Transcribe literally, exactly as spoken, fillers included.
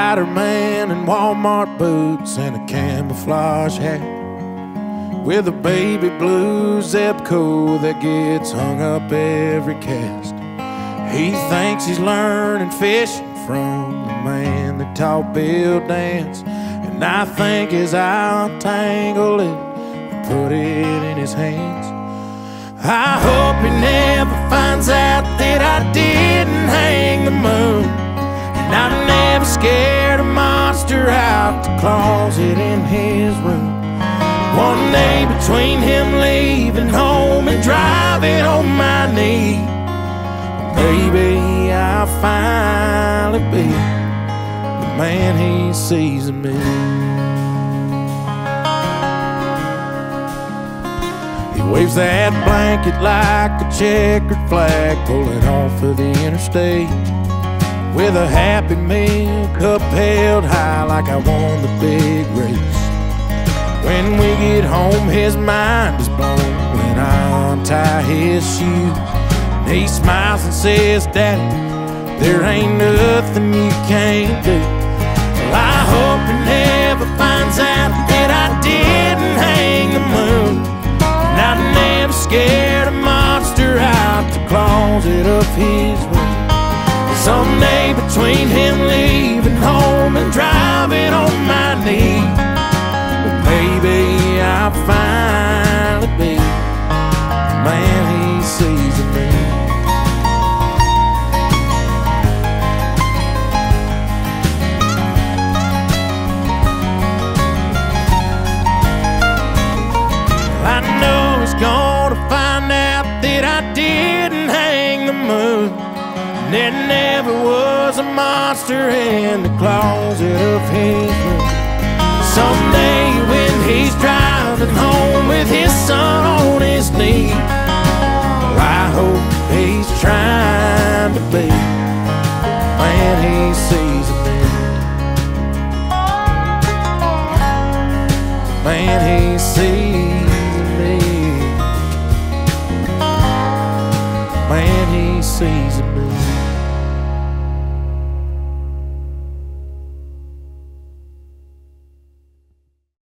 Spider-Man in Walmart boots and a camouflage hat, with a baby blue Zebco that gets hung up every cast. He thinks he's learning fishing from the man that taught Bill dance, and I think as I'll tangle it and put it in his hands. I hope he never finds out that I didn't hang the moon, and I'm never scared a monster out the closet in his room. One day between him leaving home and driving on my knee, maybe I'll finally be the man he sees in me. He waves that blanket like a checkered flag, pulling off of the interstate with a Happy Meal cup held high like I won the big race. When we get home, his mind is blown when I untie his shoes. He smiles and says, "Daddy, there ain't nothing you can't do." Well, I hope he never finds out that I didn't hang the moon, and I never scared a monster out the closet of his room. Someday between him leaving home and driving on my knee, well, maybe I'll finally be the man he sees in me. I know he's gonna find out that I didn't hang the moon, and there never was a monster in the closet of his room. Someday when he's driving home with his son on his knee, well, I hope he's trying to be the man he sees in me. The man he sees. Man, he sees in me.